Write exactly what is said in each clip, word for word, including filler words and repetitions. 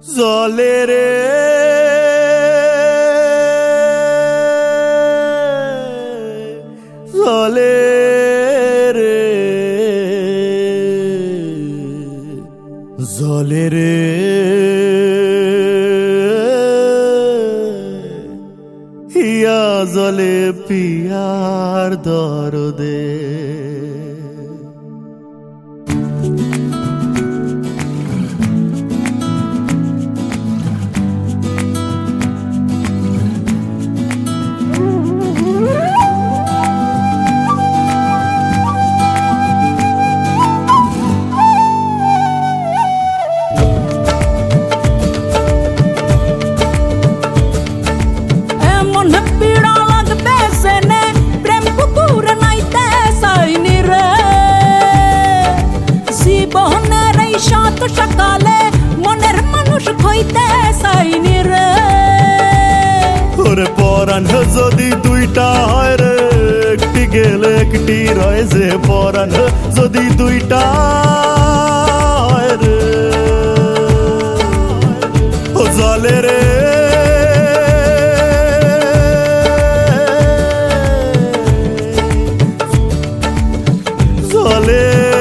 জলে রে জলে রে জলে রে হিয়া জলে পিয়ার দরদে সকালে মনের মানুষ কইতে চাইনি রে ওরে পরাণ যদি দুইটা হয় রে একটি গেলে একটি রয় যে পরাণ যদি দুইটা হয় রে ও জলে রে জলে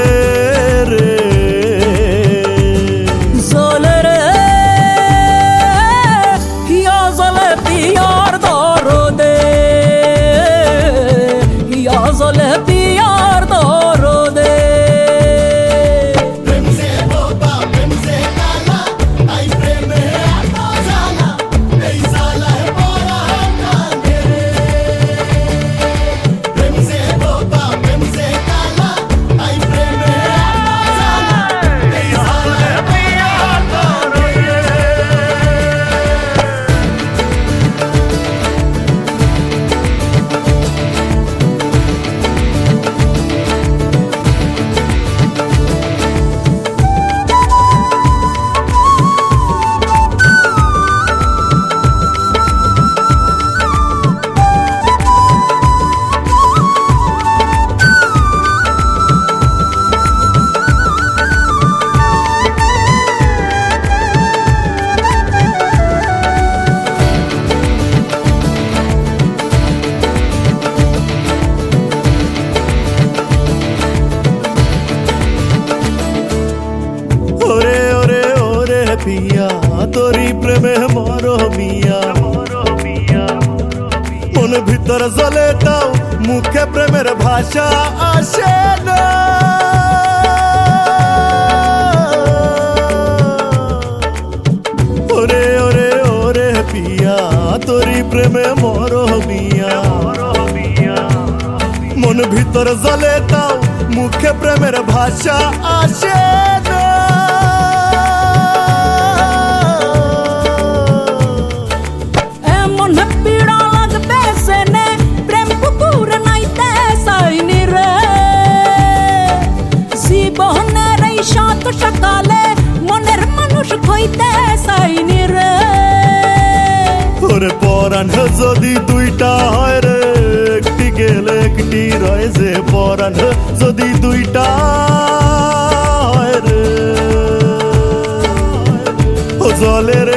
পিয়া তোরি প্রেমে মরো মিয়া মন ভিতর জ্বলে তাও মুখে প্রেমের ভাষা আসে না ওরে ওরে ওরে পিয়া তোরি প্রেমে মরো মিয়া মন ভিতর জ্বলে তাও মুখে প্রেমের ভাষা আসে না সকালে মনের মানুষ কইতে চাইনি রে ওরে পরাণ যদি দুইটা হয় রে একটি গেলে একটি রয় যে পরাণ যদি দুইটা হয় রে ও জলে রে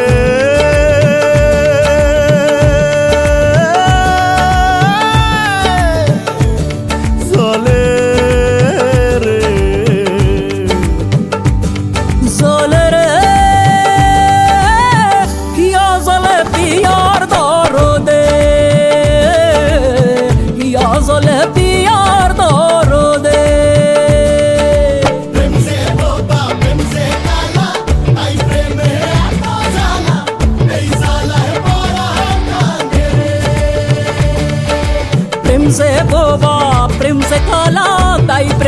प्रेम से बोबा प्रेम से काला ताई